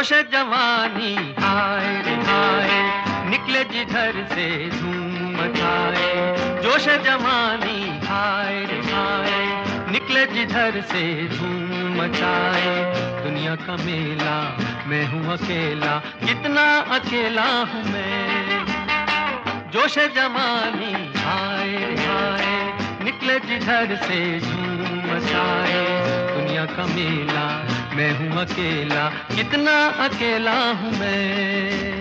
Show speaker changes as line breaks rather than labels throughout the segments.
जोश जवानी हाय रे हाय, निकले जिधर से धूम मचाए। जोश जवानी हाय रे हाय, निकले जिधर से धूम मचाए। दुनिया का मेला मैं हूँ अकेला, कितना अकेला हूँ मैं। जोश जवानी हाय रे हाय, निकले जिधर से धूम मचाए। दुनिया का मेला मैं हूँ अकेला, कितना अकेला हूँ मैं।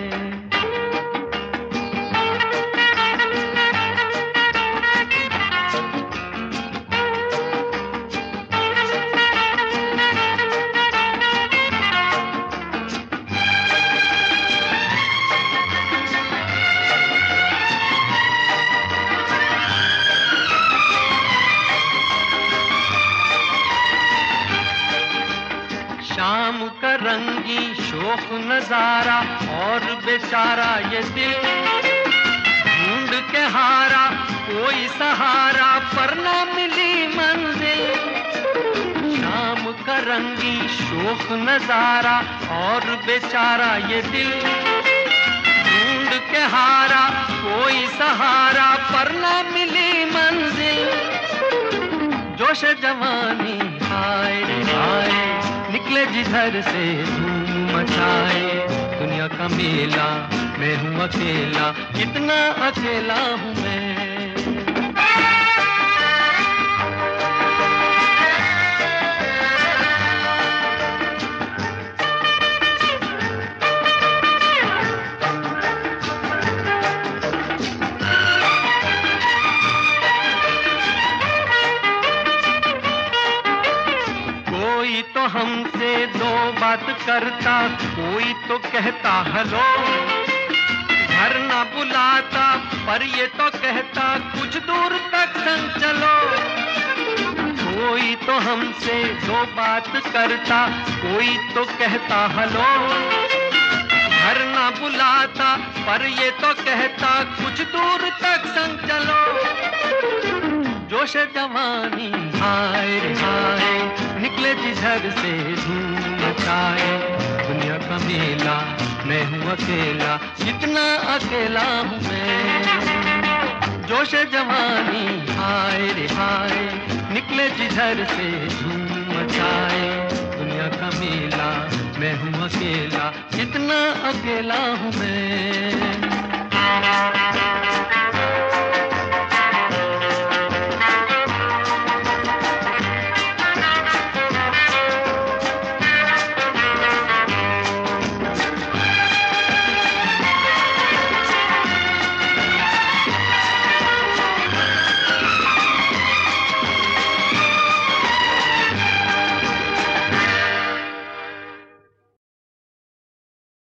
शाम का रंगी शोक नजारा और बेचारा ये दिल ढूंढ के हारा, कोई सहारा पर ना मिली मंजिल। शाम का रंगी शोक नजारा और बेचारा ये दिल ढूंढ के हारा, कोई सहारा पर ना मिली मंजिल। जोश जवानी हाय रे हाय, निकले जिधर से धूम मचाए। दुनिया का मेला मैं हूँ अकेला, कितना अकेला हूँ मैं। कोई तो हमसे दो बात करता, कोई तो कहता हेलो। घर ना बुलाता पर ये तो कहता कुछ दूर तक संग चलो। कोई तो हमसे दो बात करता, कोई तो कहता हेलो। घर ना बुलाता पर ये तो कहता कुछ दूर तक संग चलो। जोश जवानी हाय रे हाय, निकले जिधर से धूम मचाए। दुनिया का मेला मैं हूँ अकेला, कितना अकेला हूँ मैं। जोश जवानी हाय रे हाय, निकले जिधर से धूम मचाए। दुनिया का मेला मैं हूँ अकेला, कितना अकेला हूँ मैं।